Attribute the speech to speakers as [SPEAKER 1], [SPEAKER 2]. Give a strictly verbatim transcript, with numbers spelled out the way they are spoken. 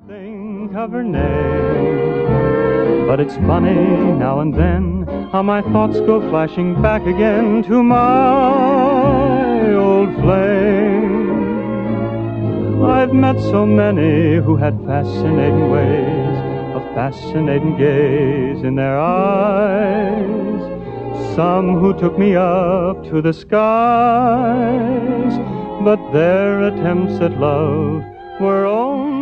[SPEAKER 1] think of her name, but it's funny now and then how my thoughts go flashing back again to my old flame. I've met so many who had fascinating ways, a fascinating gaze in their eyes. Some who took me up to the skies, but their attempts at love were only